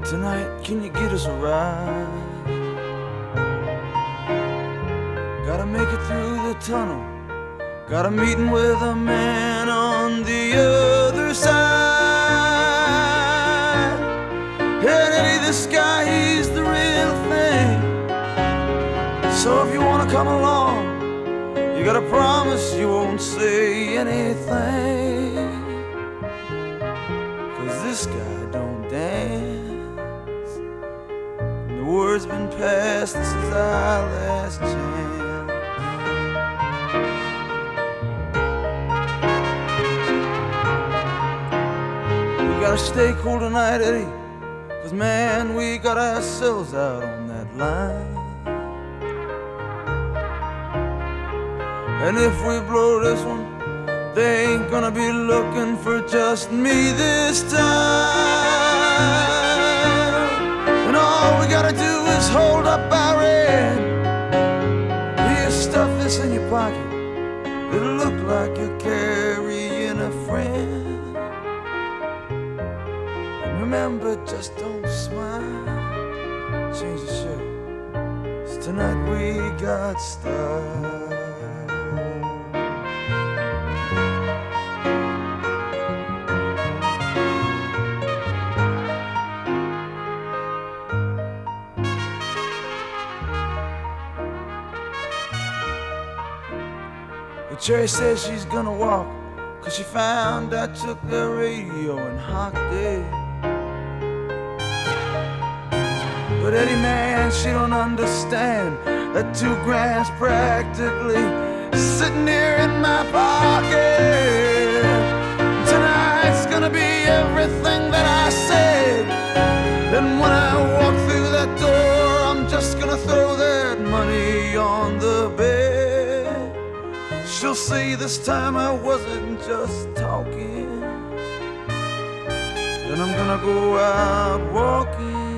Tonight, can you get us a ride? Gotta make it through the tunnel. Got a meeting with a man on the other side. And Eddie, this guy, he's the real thing. So if you wanna come along, you gotta promise you won't say anything. 'Cause this guy don't dance. And the word's been passed, this is our last chance. We gotta stay cool tonight, Eddie, 'cause man, we got ourselves out on that line. And if we blow this one, they ain't gonna be looking for just me this time. And all we gotta do is hold up our end. Here, stuff this in your pocket. It'll look like you're carrying a friend. And remember, just don't smile. Change the shirt. 'Cause tonight we got style. Cherry says she's gonna walk, 'cause she found I took the radio and hocked it. But Eddie, man, she don't understand that $2 practically sitting here in my pocket. Tonight's gonna be everything that I said. And when I walk through that door, I'm just gonna throw that money on the bed. She'll see this time I wasn't just talking. Then I'm gonna go out walking.